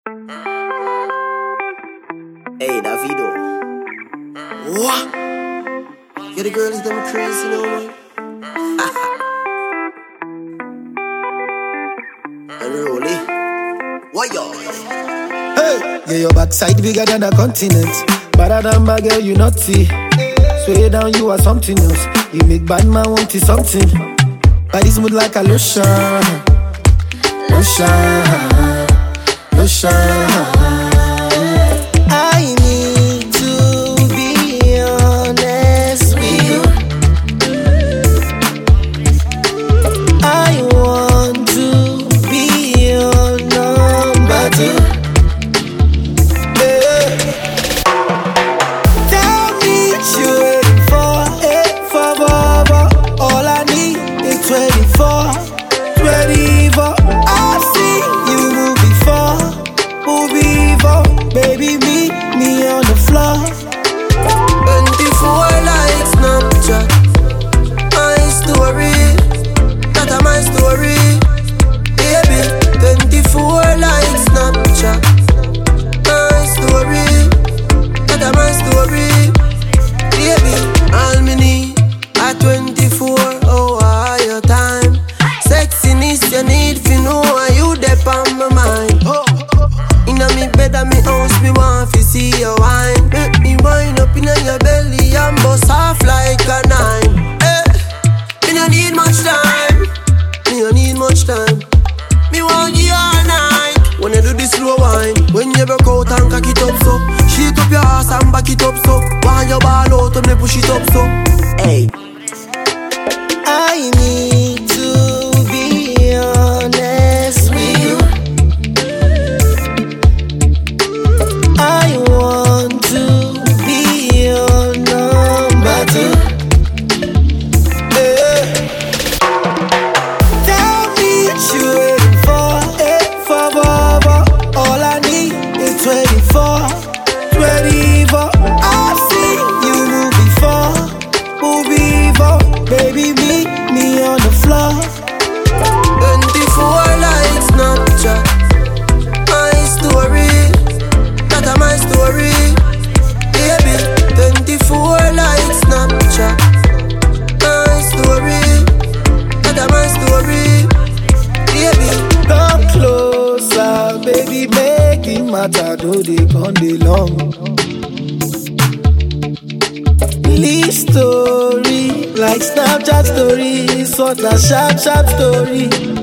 Hey, Davido. What? Yeah, the girls them crazy, you know, man. Unruly. What y'all? Hey, yeah, your backside bigger than a continent. Better than bad girl, you naughty. Sway down, you are something else. You make bad man want it something. Body smooth like a lotion. Lotion. Lotion. I need to be honest with you. I want to be your number two. Tell me what you're waiting for, all I need is 24. I've seen you move before, baby, meet me on the floor. 24 like Snapchat. My story, that are my story. Baby, 24 like Snapchat. My story, that are my story. Baby, all me need at 24 hours your time. Sexiness you need fi know why you dep on my mind. Inna me bed and me house me want fi see your wine. Make me wind up inna your belly and bust off like a 9. Me no need much time. Me no need much time. Me want you all night. When you do this slow wine, when you broke out and cock it up so, shake up your ass and back it up so. While you ball out and me push it up so. Hey, I need to be honest with you. I want to be your number two. Tell me what you're waiting for, all I need is 24. I've seen you move before, baby, meet me on the floor. 24 like Snapchat. My story, that are my story. Baby, 24 like Snapchat. My story, that are my story. Baby, Come closer, baby, make it matter, though they gone dey long. Leave story like Snapchat story, sort a sharp story.